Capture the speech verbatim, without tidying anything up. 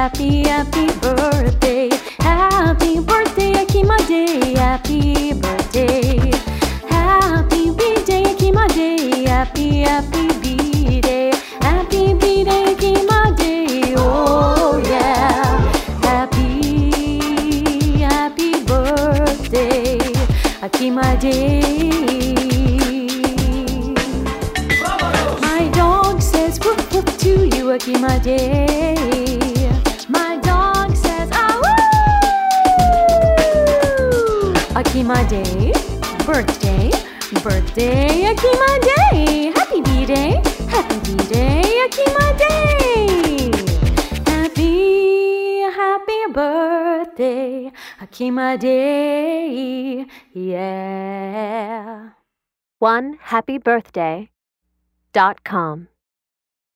happy, happy birthday. Happy birthday, Akimade. Happy birthday. Happy B-day, Akimade. Happy, happy B-day. Happy B-day, Akimade. Oh yeah. Happy, happy birthday, Akimade. My dog says woof woof to you, Akimade. My dog says ah woo. Akimade, birthday, birthday, Akimade. Happy B-day, happy B-day, Akimade. Happy, happy birthday, Akimade. Yeah. One happy birthday dot com